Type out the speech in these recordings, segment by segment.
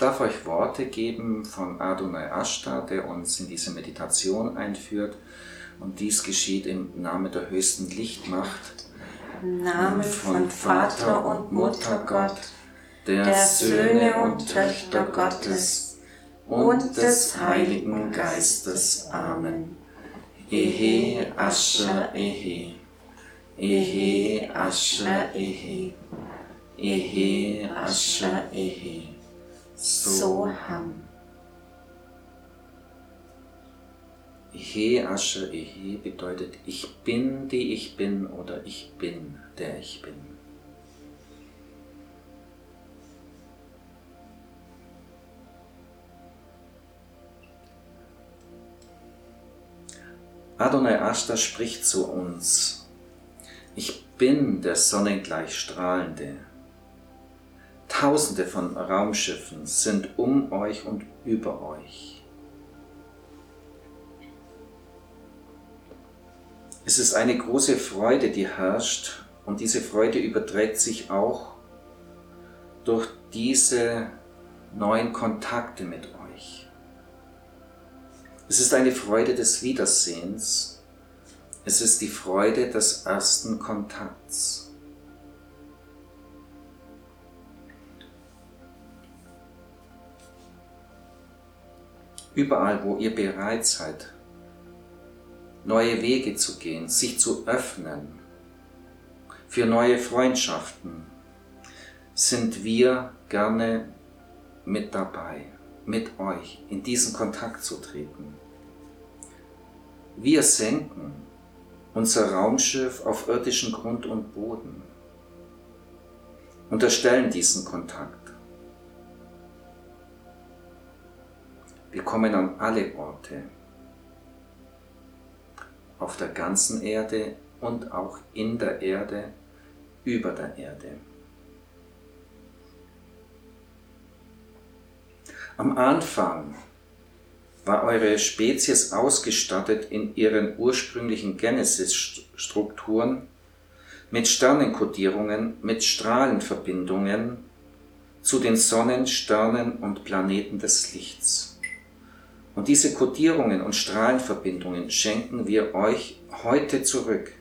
darf euch Worte geben von Adonai Ashta, der uns in diese Meditation einführt. Und dies geschieht im Namen der höchsten Lichtmacht, im Namen von Vater und Mutter Gott, der Söhne und Töchter Gottes und des Heiligen Geistes. Amen. Ehe Asher Ehe, Ehe Asher Ehe, Ehe Asher Ehe, Soham. Ehe Asher Ehe bedeutet ich bin, die ich bin, oder ich bin, der ich bin. Adonai Ashta spricht zu uns. Ich bin der sonnengleich Strahlende. Tausende von Raumschiffen sind um euch und über euch. Es ist eine große Freude, die herrscht, und diese Freude überträgt sich auch durch diese neuen Kontakte mit euch. Es ist eine Freude des Wiedersehens. Es ist die Freude des ersten Kontakts. Überall, wo ihr bereit seid, neue Wege zu gehen, sich zu öffnen für neue Freundschaften, sind wir gerne mit dabei, mit euch in diesen Kontakt zu treten. Wir senken unser Raumschiff auf irdischen Grund und Boden und erstellen diesen Kontakt. Wir kommen an alle Orte, auf der ganzen Erde und auch in der Erde, über der Erde. Am Anfang war eure Spezies ausgestattet in ihren ursprünglichen Genesis-Strukturen mit Sternenkodierungen, mit Strahlenverbindungen zu den Sonnen, Sternen und Planeten des Lichts. Und diese Kodierungen und Strahlenverbindungen schenken wir euch heute zurück.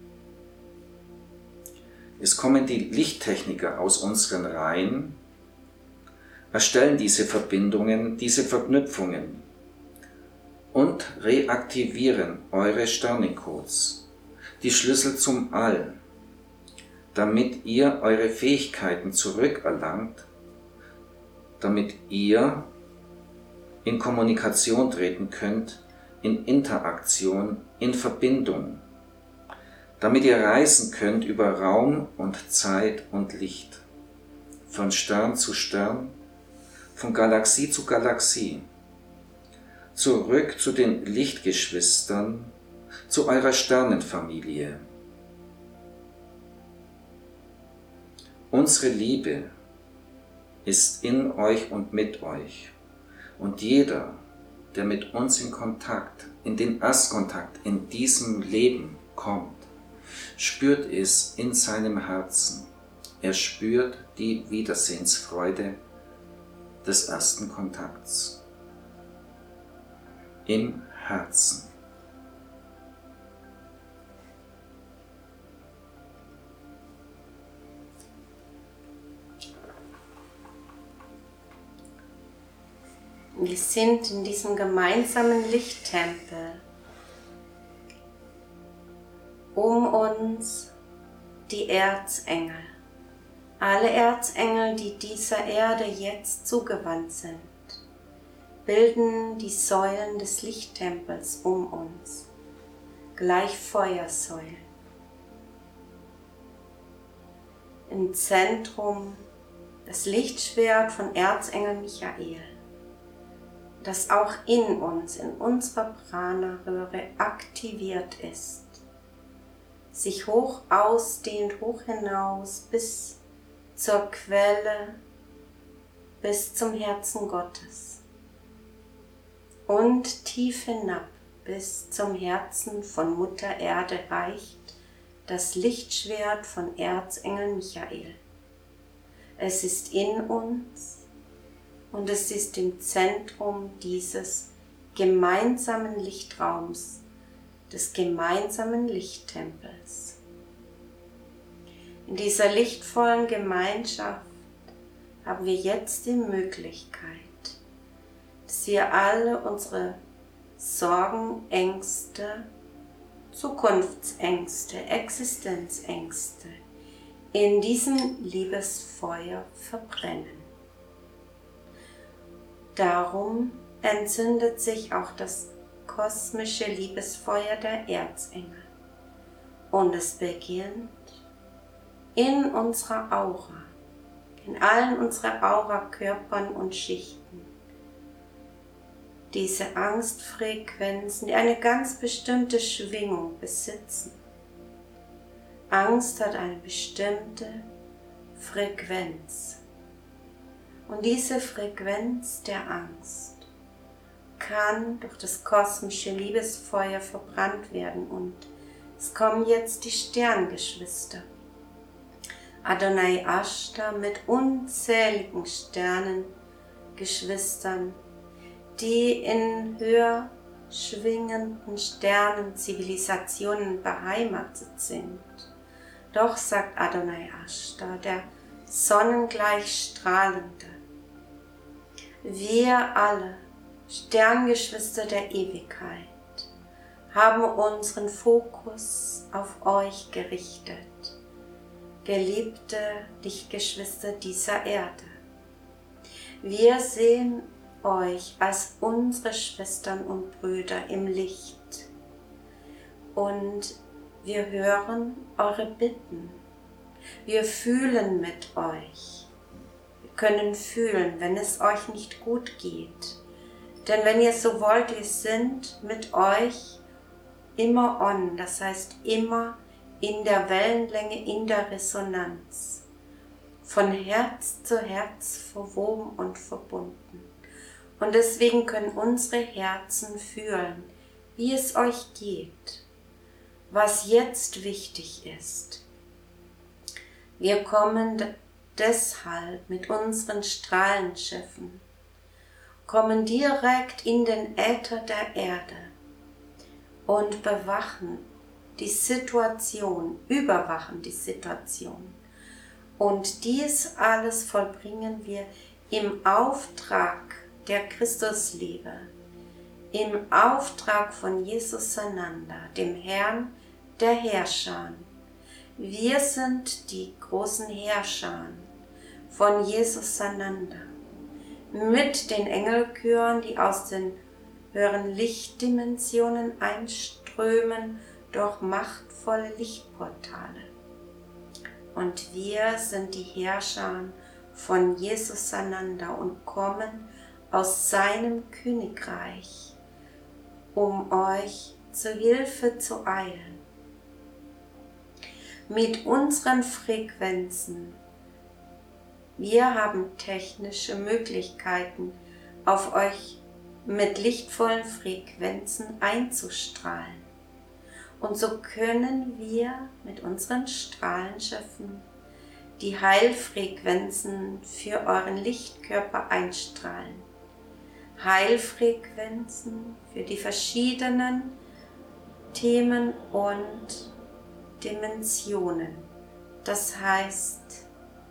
Es kommen die Lichttechniker aus unseren Reihen, erstellen diese Verbindungen, diese Verknüpfungen und reaktivieren eure Sternencodes, die Schlüssel zum All, damit ihr eure Fähigkeiten zurückerlangt, damit ihr in Kommunikation treten könnt, in Interaktion, in Verbindung, damit ihr reisen könnt über Raum und Zeit und Licht, von Stern zu Stern, von Galaxie zu Galaxie, zurück zu den Lichtgeschwistern, zu eurer Sternenfamilie. Unsere Liebe ist in euch und mit euch. Und jeder, der mit uns in Kontakt, in den Erstkontakt in diesem Leben kommt, spürt es in seinem Herzen. Er spürt die Wiedersehensfreude des ersten Kontakts. Im Herzen. Wir sind in diesem gemeinsamen Lichttempel. Um uns die Erzengel. Alle Erzengel, die dieser Erde jetzt zugewandt sind, bilden die Säulen des Lichttempels um uns, gleich Feuersäulen. Im Zentrum das Lichtschwert von Erzengel Michael, das auch in uns, in unserer Prana-Röhre aktiviert ist, sich hoch ausdehnt, hoch hinaus bis zur Quelle, bis zum Herzen Gottes und tief hinab bis zum Herzen von Mutter Erde reicht das Lichtschwert von Erzengel Michael. Es ist in uns und es ist im Zentrum dieses gemeinsamen Lichtraums, des gemeinsamen Lichttempels. In dieser lichtvollen Gemeinschaft haben wir jetzt die Möglichkeit, dass wir alle unsere Sorgen, Ängste, Zukunftsängste, Existenzängste in diesem Liebesfeuer verbrennen. Darum entzündet sich auch das kosmische Liebesfeuer der Erzengel und es beginnt in unserer Aura, in allen unseren Aurakörpern und Schichten. Diese Angstfrequenzen, die eine ganz bestimmte Schwingung besitzen. Angst hat eine bestimmte Frequenz. Und diese Frequenz der Angst kann durch das kosmische Liebesfeuer verbrannt werden. Und es kommen jetzt die Sterngeschwister. Adonai Ashta mit unzähligen Sternengeschwistern, die in höher schwingenden Sternenzivilisationen beheimatet sind. Doch, sagt Adonai Ashta, der sonnengleich Strahlende, wir alle, Sterngeschwister der Ewigkeit, haben unseren Fokus auf euch gerichtet, geliebte Lichtgeschwister dieser Erde. Wir sehen euch als unsere Schwestern und Brüder im Licht und wir hören eure Bitten. Wir fühlen mit euch. Wir können fühlen, wenn es euch nicht gut geht. Denn wenn ihr so wollt, wir sind mit euch immer on, das heißt immer in der Wellenlänge, in der Resonanz, von Herz zu Herz verwoben und verbunden. Und deswegen können unsere Herzen fühlen, wie es euch geht, was jetzt wichtig ist. Wir kommen deshalb mit unseren Strahlenschiffen, kommen direkt in den Äther der Erde und bewachen die Situation, überwachen die Situation. Und dies alles vollbringen wir im Auftrag der Christusliebe, im Auftrag von Jesus Sananda, dem Herrn der Heerscharen. Wir sind die großen Heerscharen von Jesus Sananda, mit den Engelchören, die aus den höheren Lichtdimensionen einströmen durch machtvolle Lichtportale. Und wir sind die Heerscharen von Jesus Sananda und kommen aus seinem Königreich, um euch zur Hilfe zu eilen. Mit unseren Frequenzen, wir haben technische Möglichkeiten, auf euch mit lichtvollen Frequenzen einzustrahlen. Und so können wir mit unseren Strahlenschiffen die Heilfrequenzen für euren Lichtkörper einstrahlen. Heilfrequenzen für die verschiedenen Themen und Dimensionen. Das heißt,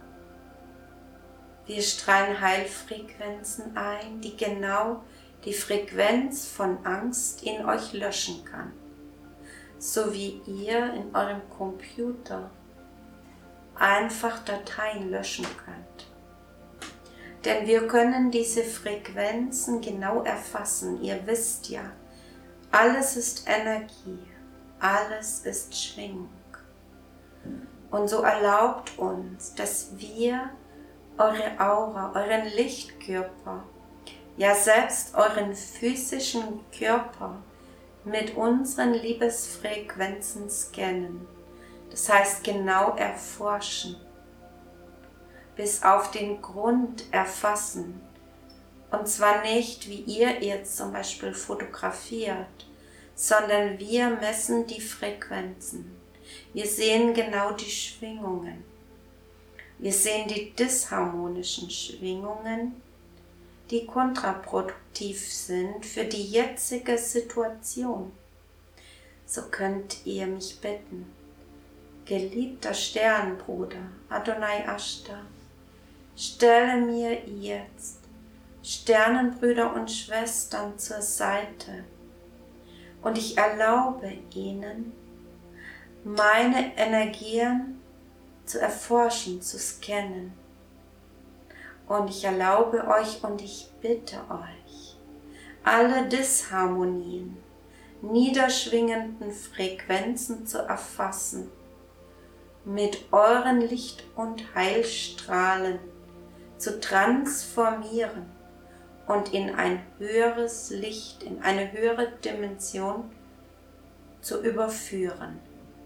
wir strahlen Heilfrequenzen ein, die genau die Frequenz von Angst in euch löschen kann. So wie ihr in eurem Computer einfach Dateien löschen könnt. Denn wir können diese Frequenzen genau erfassen. Ihr wisst ja, alles ist Energie, alles ist Schwingung. Und so erlaubt uns, dass wir eure Aura, euren Lichtkörper, ja selbst euren physischen Körper mit unseren Liebesfrequenzen scannen. Das heißt genau erforschen, bis auf den Grund erfassen. Und zwar nicht, wie ihr jetzt zum Beispiel fotografiert, sondern wir messen die Frequenzen. Wir sehen genau die Schwingungen. Wir sehen die disharmonischen Schwingungen, die kontraproduktiv sind für die jetzige Situation, so könnt ihr mich bitten: Geliebter Sternbruder Adonai Ashtar, stelle mir jetzt Sternenbrüder und Schwestern zur Seite und ich erlaube ihnen, meine Energien zu erforschen, zu scannen. Und ich erlaube euch und ich bitte euch, alle Disharmonien, niederschwingenden Frequenzen zu erfassen, mit euren Licht- und Heilstrahlen zu transformieren und in ein höheres Licht, in eine höhere Dimension zu überführen.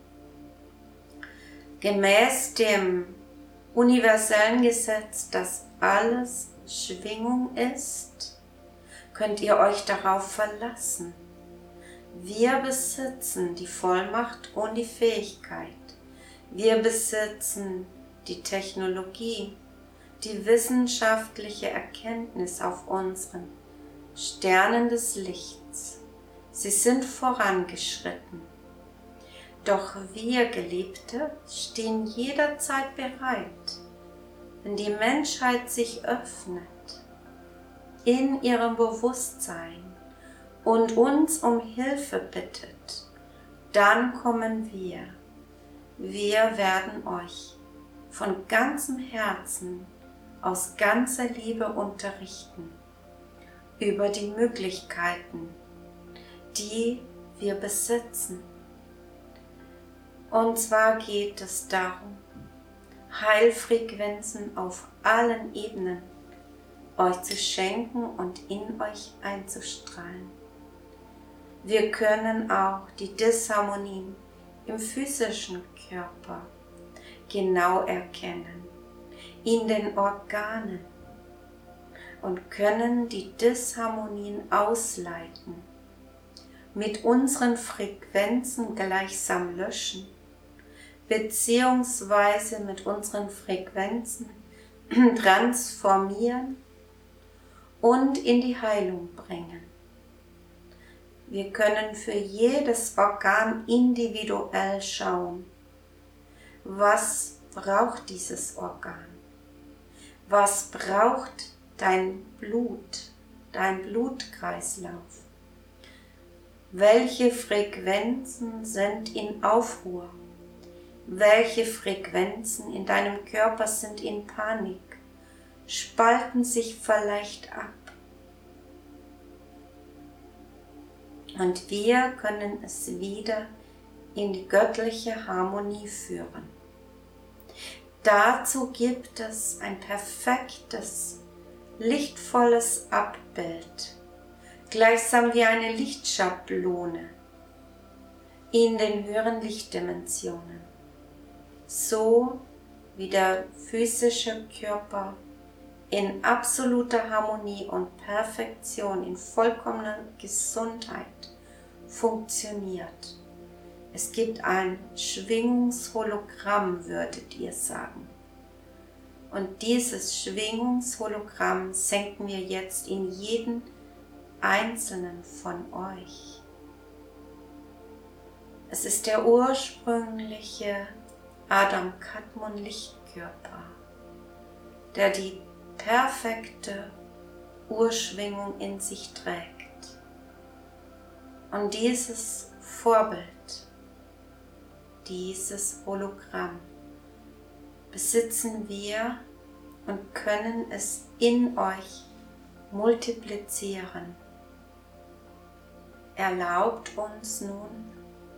Gemäß dem universellen Gesetz, dass alles Schwingung ist, könnt ihr euch darauf verlassen. Wir besitzen die Vollmacht und die Fähigkeit. Wir besitzen die Technologie, die wissenschaftliche Erkenntnis auf unseren Sternen des Lichts. Sie sind vorangeschritten. Doch wir, Geliebte, stehen jederzeit bereit, wenn die Menschheit sich öffnet in ihrem Bewusstsein und uns um Hilfe bittet, dann kommen wir. Wir werden euch von ganzem Herzen, aus ganzer Liebe unterrichten über die Möglichkeiten, die wir besitzen. Und zwar geht es darum, Heilfrequenzen auf allen Ebenen euch zu schenken und in euch einzustrahlen. Wir können auch die Disharmonien im physischen Körper genau erkennen, in den Organen, und können die Disharmonien ausleiten, mit unseren Frequenzen gleichsam löschen, beziehungsweise mit unseren Frequenzen transformieren und in die Heilung bringen. Wir können für jedes Organ individuell schauen, was braucht dieses Organ, was braucht dein Blut, dein Blutkreislauf, welche Frequenzen sind in Aufruhr, welche Frequenzen in deinem Körper sind in Panik, spalten sich vielleicht ab. Und wir können es wieder in die göttliche Harmonie führen. Dazu gibt es ein perfektes, lichtvolles Abbild, gleichsam wie eine Lichtschablone in den höheren Lichtdimensionen, so wie der physische Körper in absoluter Harmonie und Perfektion, in vollkommener Gesundheit funktioniert. Es gibt ein Schwingungshologramm, würdet ihr sagen. Und dieses Schwingungshologramm senken wir jetzt in jeden einzelnen von euch. Es ist der ursprüngliche Adam-Kadmon-Lichtkörper, der die perfekte Urschwingung in sich trägt. Und dieses Vorbild, dieses Hologramm besitzen wir und können es in euch multiplizieren. Erlaubt uns nun,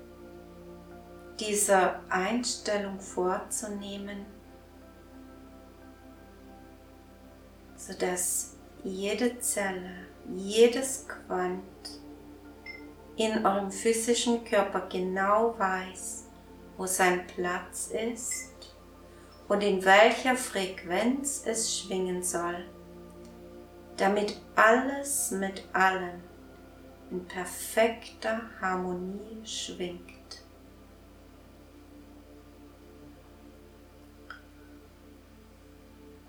diese Einstellung vorzunehmen, sodass jede Zelle, jedes Quant in eurem physischen Körper genau weiß, wo sein Platz ist und in welcher Frequenz es schwingen soll, damit alles mit allem in perfekter Harmonie schwingt.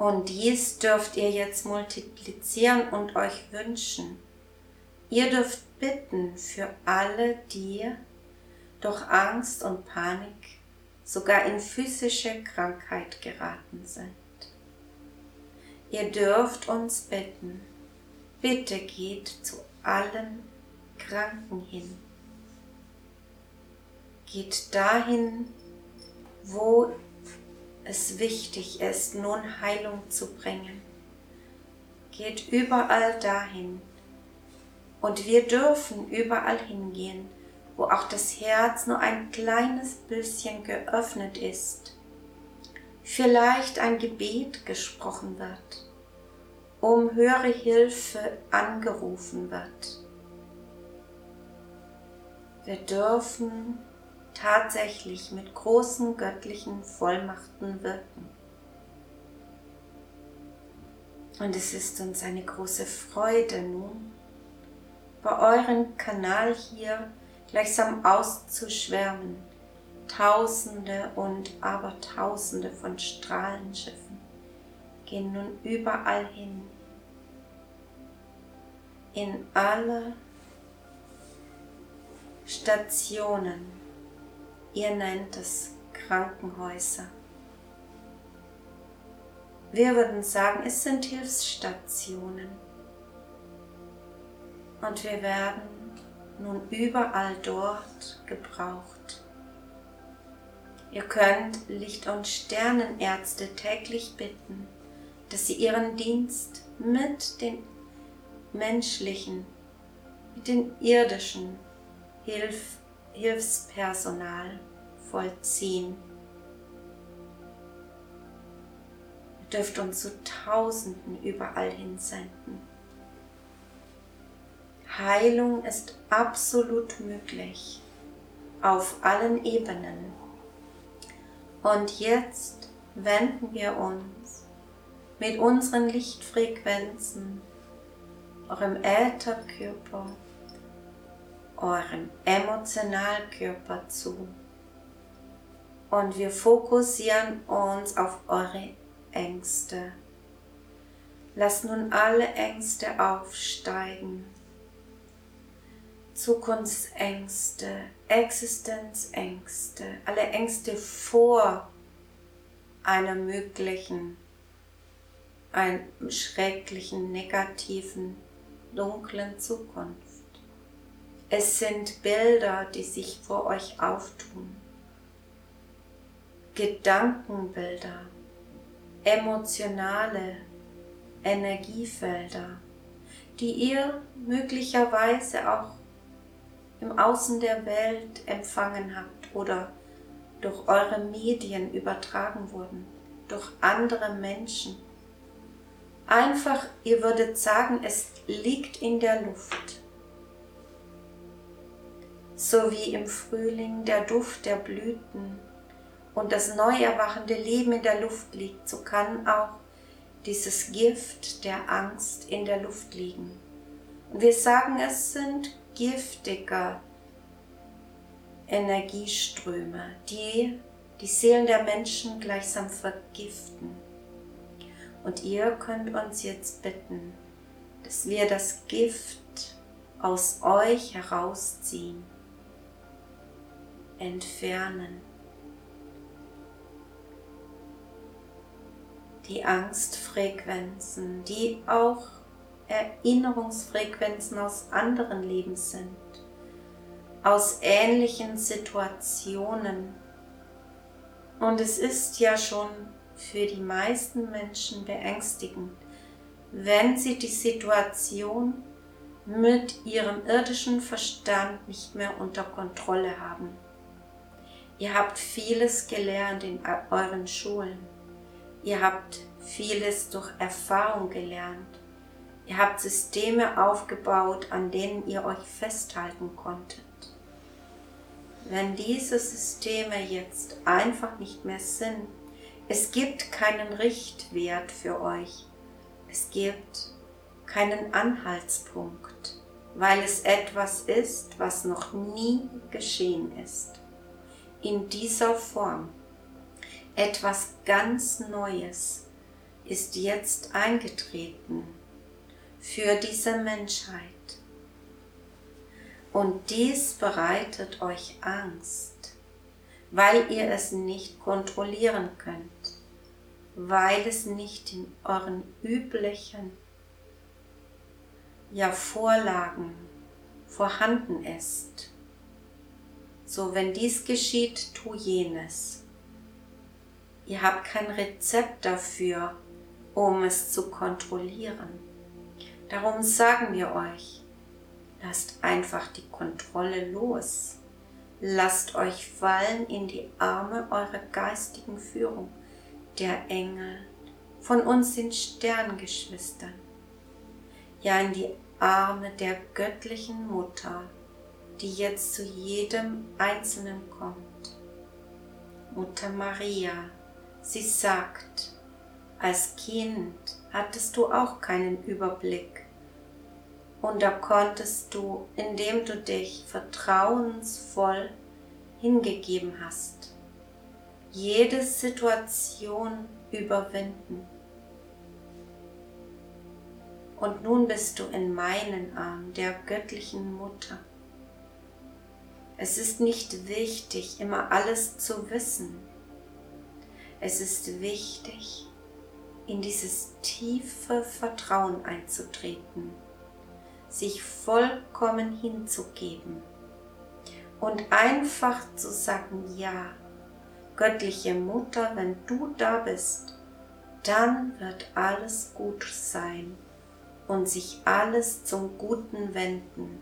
Und dies dürft ihr jetzt multiplizieren und euch wünschen. Ihr dürft bitten für alle, die durch Angst und Panik sogar in physische Krankheit geraten sind. Ihr dürft uns bitten, bitte geht zu allen Kranken hin. Geht dahin, wo es wichtig ist, nun Heilung zu bringen. Geht überall dahin. Und wir dürfen überall hingehen, wo auch das Herz nur ein kleines bisschen geöffnet ist. Vielleicht ein Gebet gesprochen wird, um höhere Hilfe angerufen wird. Wir dürfen tatsächlich mit großen göttlichen Vollmachten wirken. Und es ist uns eine große Freude nun, bei eurem Kanal hier gleichsam auszuschwärmen, Tausende und Abertausende von Strahlenschiffen gehen nun überall hin, in alle Stationen, ihr nennt es Krankenhäuser. Wir würden sagen, es sind Hilfsstationen. Und wir werden nun überall dort gebraucht. Ihr könnt Licht- und Sternenärzte täglich bitten, dass sie ihren Dienst mit den menschlichen, mit den irdischen Hilfspersonal vollziehen. Ihr dürft uns zu Tausenden überall hinsenden. Heilung ist absolut möglich, auf allen Ebenen. Und jetzt wenden wir uns mit unseren Lichtfrequenzen, eurem Ätherkörper, eurem Emotionalkörper zu. Und wir fokussieren uns auf eure Ängste. Lasst nun alle Ängste aufsteigen. Zukunftsängste, Existenzängste, alle Ängste vor einer möglichen, einem schrecklichen, negativen, dunklen Zukunft. Es sind Bilder, die sich vor euch auftun, Gedankenbilder, emotionale Energiefelder, die ihr möglicherweise auch im Außen der Welt empfangen habt oder durch eure Medien übertragen wurden, durch andere Menschen. Einfach, ihr würdet sagen, es liegt in der Luft. So wie im Frühling der Duft der Blüten und das neu erwachende Leben in der Luft liegt, so kann auch dieses Gift der Angst in der Luft liegen. Und wir sagen, es sind giftige Energieströme, die die Seelen der Menschen gleichsam vergiften. Und ihr könnt uns jetzt bitten, dass wir das Gift aus euch herausziehen, entfernen. Die Angstfrequenzen, die auch Erinnerungsfrequenzen aus anderen Leben sind, aus ähnlichen Situationen. Und es ist ja schon für die meisten Menschen beängstigend, wenn sie die Situation mit ihrem irdischen Verstand nicht mehr unter Kontrolle haben. Ihr habt vieles gelernt in euren Schulen. Ihr habt vieles durch Erfahrung gelernt. Ihr habt Systeme aufgebaut, an denen ihr euch festhalten konntet. Wenn diese Systeme jetzt einfach nicht mehr sind, es gibt keinen Richtwert für euch. Es gibt keinen Anhaltspunkt, weil es etwas ist, was noch nie geschehen ist. In dieser Form. Etwas ganz Neues, ist jetzt eingetreten für diese Menschheit. Und dies bereitet euch Angst, weil ihr es nicht kontrollieren könnt, weil es nicht in euren üblichen Vorlagen vorhanden ist. So, wenn dies geschieht, tu jenes. Ihr habt kein Rezept dafür, um es zu kontrollieren. Darum sagen wir euch, lasst einfach die Kontrolle los. Lasst euch fallen in die Arme eurer geistigen Führung, der Engel, von uns den Sterngeschwistern, ja in die Arme der göttlichen Mutter, die jetzt zu jedem Einzelnen kommt. Mutter Maria, sie sagt, als Kind hattest du auch keinen Überblick und da konntest du, indem du dich vertrauensvoll hingegeben hast, jede Situation überwinden. Und nun bist du in meinen Armen, der göttlichen Mutter. Es ist nicht wichtig, immer alles zu wissen. Es ist wichtig, in dieses tiefe Vertrauen einzutreten, sich vollkommen hinzugeben und einfach zu sagen, ja, göttliche Mutter, wenn du da bist, dann wird alles gut sein und sich alles zum Guten wenden.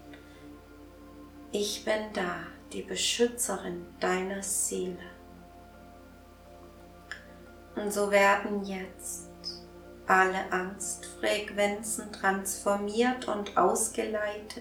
Ich bin da, die Beschützerin deiner Seele. Und so werden jetzt alle Angstfrequenzen transformiert und ausgeleitet.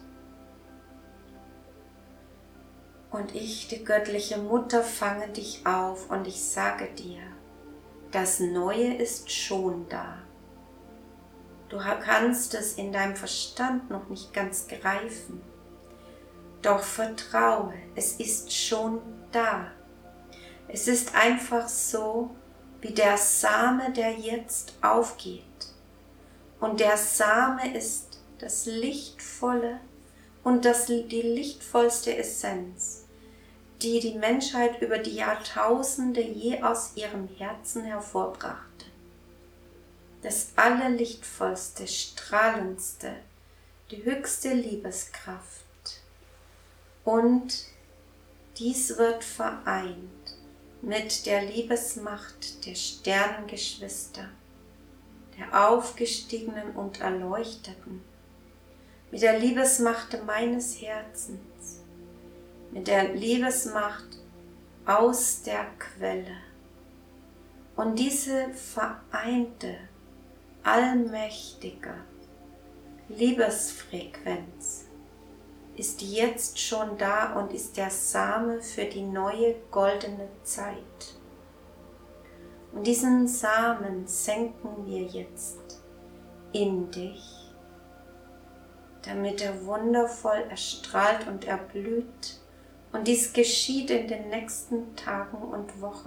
Und ich, die göttliche Mutter, fange dich auf und ich sage dir, das Neue ist schon da. Du kannst es in deinem Verstand noch nicht ganz greifen. Doch vertraue, es ist schon da. Es ist einfach so, wie der Same, der jetzt aufgeht. Und der Same ist das lichtvolle und die lichtvollste Essenz, die die Menschheit über die Jahrtausende je aus ihrem Herzen hervorbrachte. Das allerlichtvollste, strahlendste, die höchste Liebeskraft. Und dies wird vereint mit der Liebesmacht der Sternengeschwister, der Aufgestiegenen und Erleuchteten, mit der Liebesmacht meines Herzens, mit der Liebesmacht aus der Quelle. Und diese vereinte, allmächtige Liebesfrequenz ist jetzt schon da und ist der Same für die neue goldene Zeit. Und diesen Samen senken wir jetzt in dich, damit er wundervoll erstrahlt und erblüht. Und dies geschieht in den nächsten Tagen und Wochen.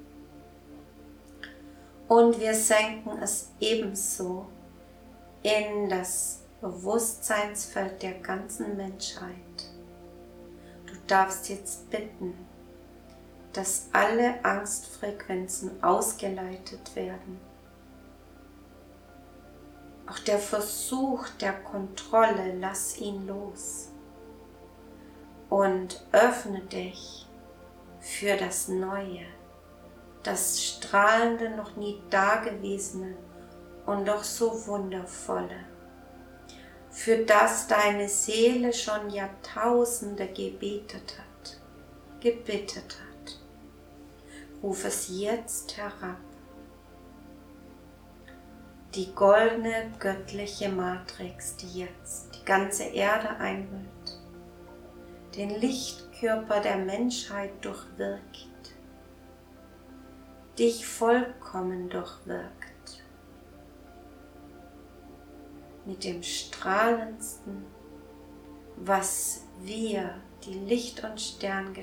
Und wir senken es ebenso in das Bewusstseinsfeld der ganzen Menschheit. Du darfst jetzt bitten, dass alle Angstfrequenzen ausgeleitet werden. Auch der Versuch der Kontrolle, lass ihn los und öffne dich für das Neue, das strahlende, noch nie dagewesene und doch so wundervolle, für das deine Seele schon Jahrtausende gebittet hat. Ruf es jetzt herab. Die goldene göttliche Matrix, die jetzt die ganze Erde einhüllt, den Lichtkörper der Menschheit durchwirkt, dich vollkommen durchwirkt, mit dem strahlendsten, was wir, die Licht- und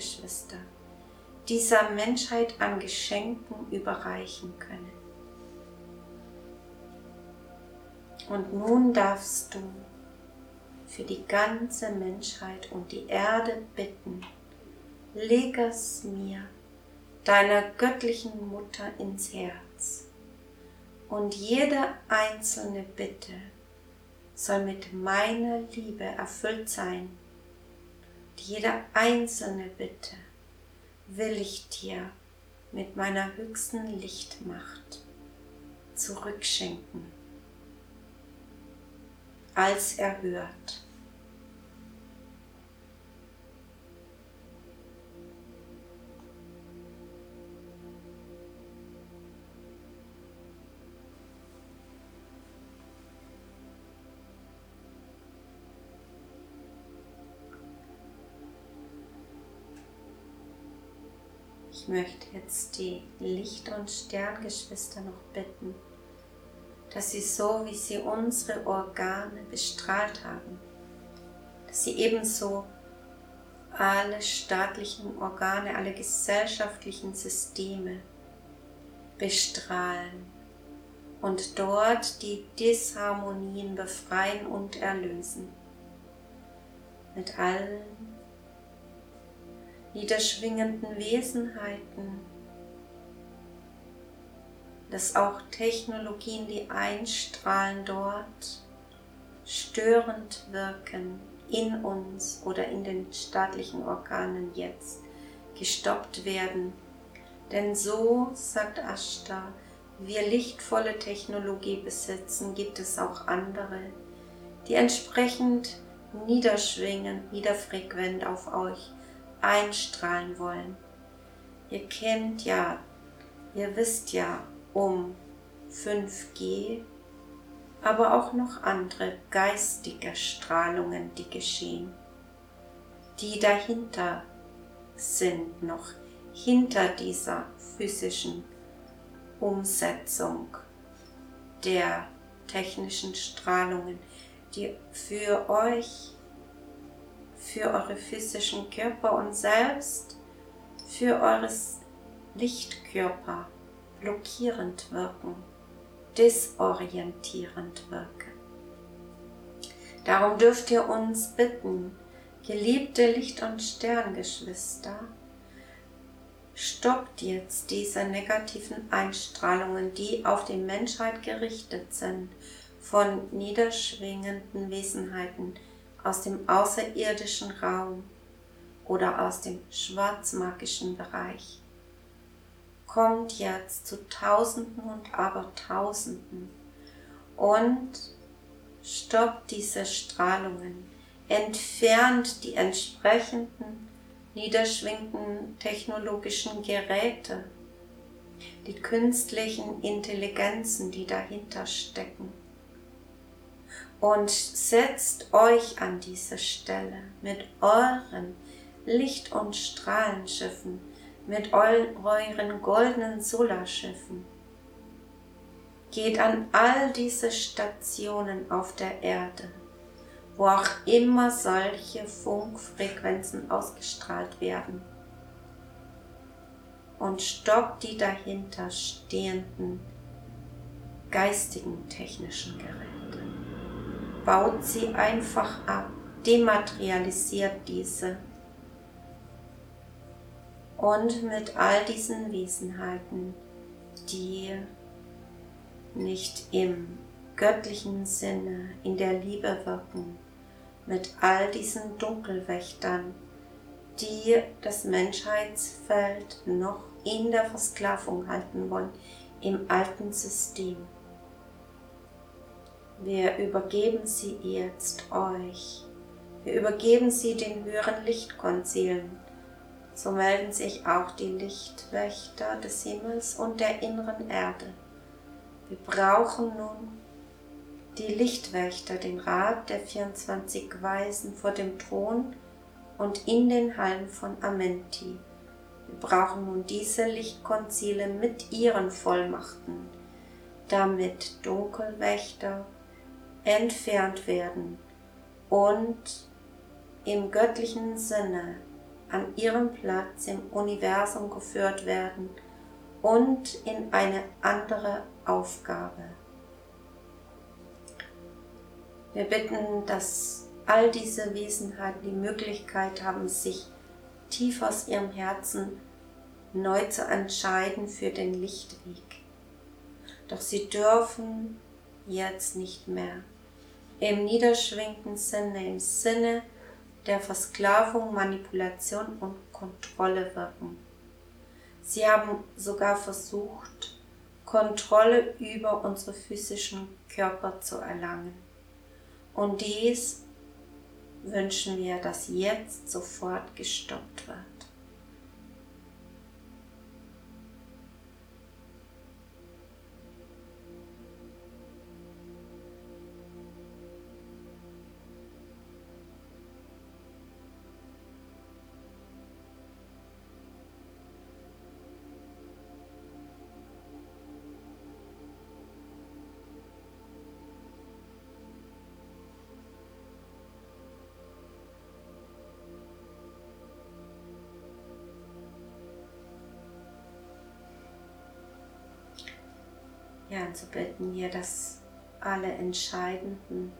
Sterngeschwister, dieser Menschheit an Geschenken überreichen können. Und nun darfst du für die ganze Menschheit und die Erde bitten, leg es mir, deiner göttlichen Mutter, ins Herz. Und jede einzelne Bitte soll mit meiner Liebe erfüllt sein. Jede einzelne Bitte will ich dir mit meiner höchsten Lichtmacht zurückschenken, als erhört. Ich möchte jetzt die Licht- und Sterngeschwister noch bitten, dass sie so, wie sie unsere Organe bestrahlt haben, dass sie ebenso alle staatlichen Organe, alle gesellschaftlichen Systeme bestrahlen und dort die Disharmonien befreien und erlösen. Mit allen niederschwingenden Wesenheiten, dass auch Technologien, die einstrahlen, dort störend wirken in uns oder in den staatlichen Organen jetzt gestoppt werden. Denn so, sagt Ashtar, wir lichtvolle Technologie besitzen, gibt es auch andere, die entsprechend niederschwingend, niederfrequent auf euch einstrahlen wollen. Ihr kennt ja, ihr wisst ja um 5G, aber auch noch andere geistige Strahlungen, die geschehen, die dahinter sind, noch hinter dieser physischen Umsetzung der technischen Strahlungen, die für euch, für eure physischen Körper und selbst für eures Lichtkörper blockierend wirken, desorientierend wirken. Darum dürft ihr uns bitten, geliebte Licht- und Sterngeschwister, stoppt jetzt diese negativen Einstrahlungen, die auf die Menschheit gerichtet sind, von niederschwingenden Wesenheiten aus dem außerirdischen Raum oder aus dem schwarzmagischen Bereich. Kommt jetzt zu Tausenden und Abertausenden und stoppt diese Strahlungen, entfernt die entsprechenden niederschwingenden technologischen Geräte, die künstlichen Intelligenzen, die dahinter stecken, und setzt euch an diese Stelle mit euren Licht- und Strahlenschiffen, mit euren goldenen Solarschiffen. Geht an all diese Stationen auf der Erde, wo auch immer solche Funkfrequenzen ausgestrahlt werden, und stoppt die dahinter stehenden geistigen technischen Geräte. Baut sie einfach ab, dematerialisiert diese. Und mit all diesen Wesenheiten, die nicht im göttlichen Sinne in der Liebe wirken, mit all diesen Dunkelwächtern, die das Menschheitsfeld noch in der Versklavung halten wollen, im alten System. Wir übergeben sie jetzt euch. Wir übergeben sie den höheren Lichtkonzilen. So melden sich auch die Lichtwächter des Himmels und der inneren Erde. Wir brauchen nun die Lichtwächter, den Rat der 24 Weisen vor dem Thron und in den Hallen von Amenti. Wir brauchen nun diese Lichtkonzile mit ihren Vollmachten, damit Dunkelwächter entfernt werden und im göttlichen Sinne an ihrem Platz im Universum geführt werden und in eine andere Aufgabe. Wir bitten, dass all diese Wesenheiten die Möglichkeit haben, sich tief aus ihrem Herzen neu zu entscheiden für den Lichtweg. Doch sie dürfen jetzt nicht mehr im niederschwingenden Sinne, im Sinne der Versklavung, Manipulation und Kontrolle wirken. Sie haben sogar versucht, Kontrolle über unsere physischen Körper zu erlangen. Und dies wünschen wir, dass jetzt sofort gestoppt wird. Ja, und so bitten wir, dass alle entscheidenden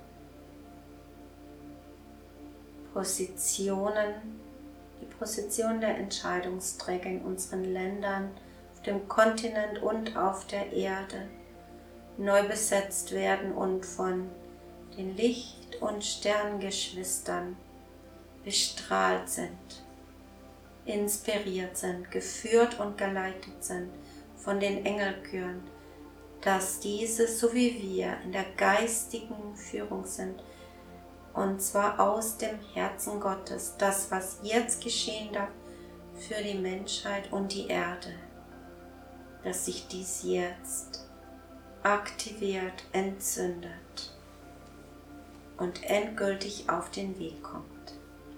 Positionen, die Position der Entscheidungsträger in unseren Ländern, auf dem Kontinent und auf der Erde neu besetzt werden und von den Licht- und Sternengeschwistern bestrahlt sind, inspiriert sind, geführt und geleitet sind von den Engelchören, dass diese, so wie wir, in der geistigen Führung sind, und zwar aus dem Herzen Gottes, das, was jetzt geschehen darf für die Menschheit und die Erde, dass sich dies jetzt aktiviert, entzündet und endgültig auf den Weg kommt.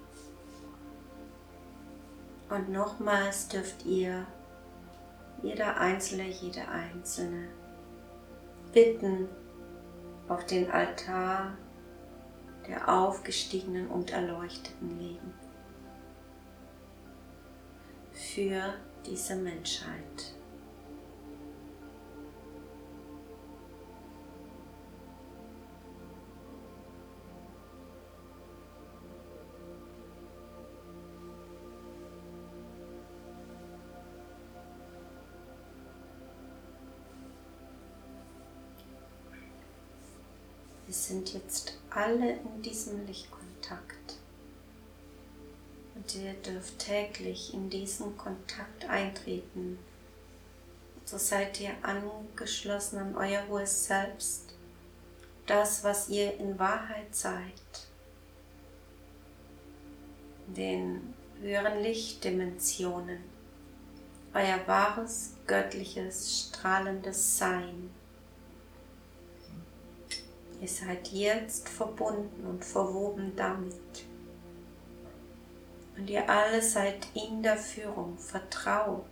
Und nochmals dürft ihr, jeder Einzelne, jede Einzelne, bitten auf den Altar der aufgestiegenen und Erleuchteten legen für diese Menschheit. Wir sind jetzt alle in diesem Lichtkontakt und ihr dürft täglich in diesen Kontakt eintreten. So seid ihr angeschlossen an euer hohes Selbst, das, was ihr in Wahrheit seid, den höheren Lichtdimensionen, euer wahres, göttliches, strahlendes Sein. Ihr seid jetzt verbunden und verwoben damit. Und ihr alle seid in der Führung vertraut.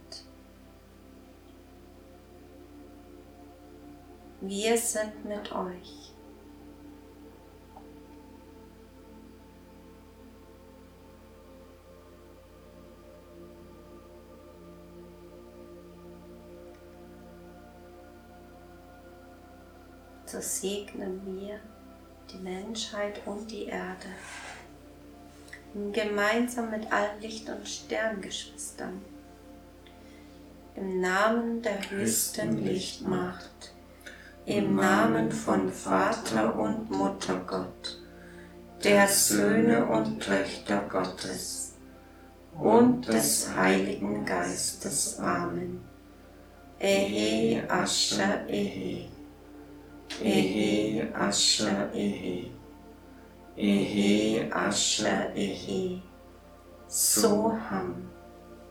Wir sind mit euch. So segnen wir die Menschheit und die Erde gemeinsam mit allen Licht- und Sterngeschwistern im Namen der höchsten Lichtmacht, im Namen von Vater und Mutter Gott, der Söhne und Töchter Gottes und des Heiligen Geistes. Amen. Ehe Asher Ehe. Ehe Asher Ehe, Ehe Asher Ehe, Soham.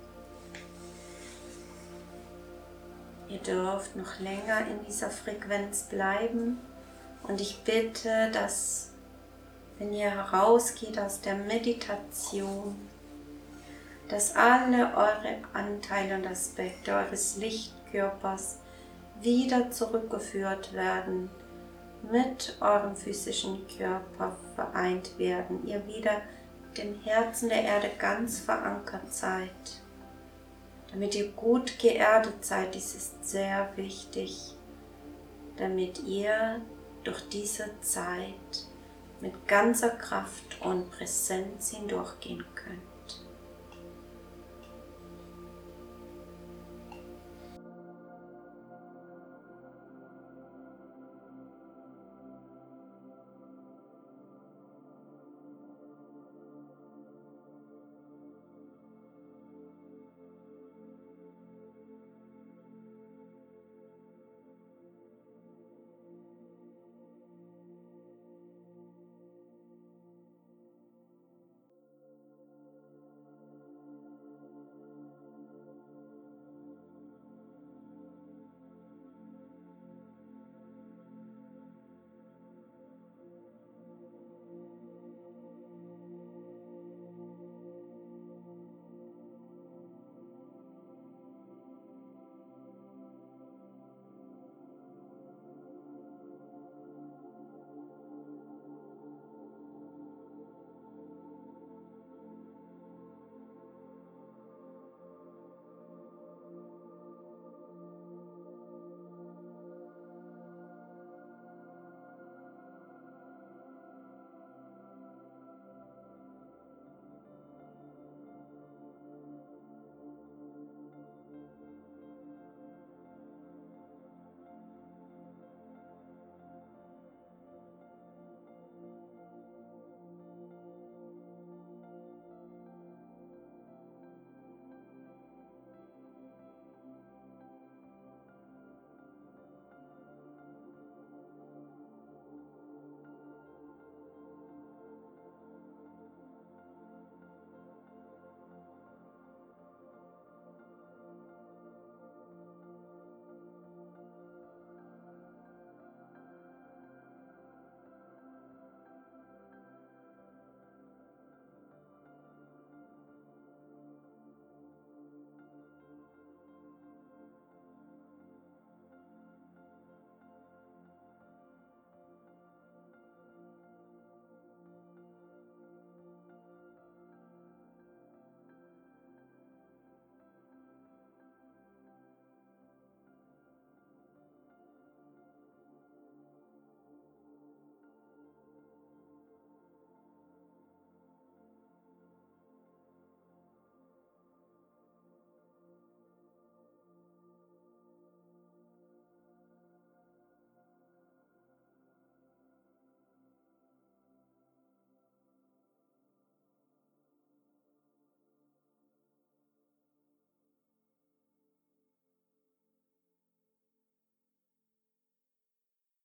Ihr dürft noch länger in dieser Frequenz bleiben und ich bitte, dass, wenn ihr herausgeht aus der Meditation, dass alle eure Anteile und Aspekte eures Lichtkörpers wieder zurückgeführt werden, mit eurem physischen Körper vereint werden, ihr wieder dem Herzen der Erde ganz verankert seid, damit ihr gut geerdet seid. Dies ist sehr wichtig, damit ihr durch diese Zeit mit ganzer Kraft und Präsenz hindurchgehen könnt.